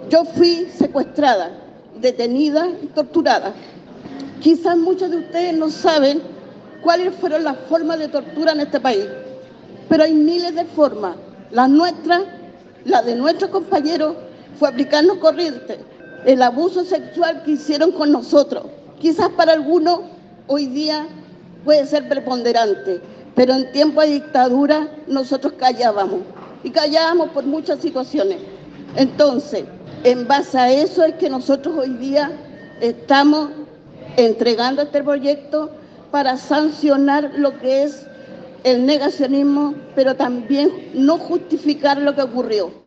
Yo fui secuestrada, detenida y torturada. Quizás muchos de ustedes no saben cuáles fueron las formas de tortura en este país, pero hay miles de formas. Las nuestras, la de nuestros compañeros, fue aplicarnos corrientes, el abuso sexual que hicieron con nosotros. Quizás para algunos hoy día puede ser preponderante, pero en tiempos de dictadura nosotros callábamos, y callábamos por muchas situaciones. Entonces, en base a eso es que nosotros hoy día estamos entregando este proyecto para sancionar lo que es el negacionismo, pero también no justificar lo que ocurrió.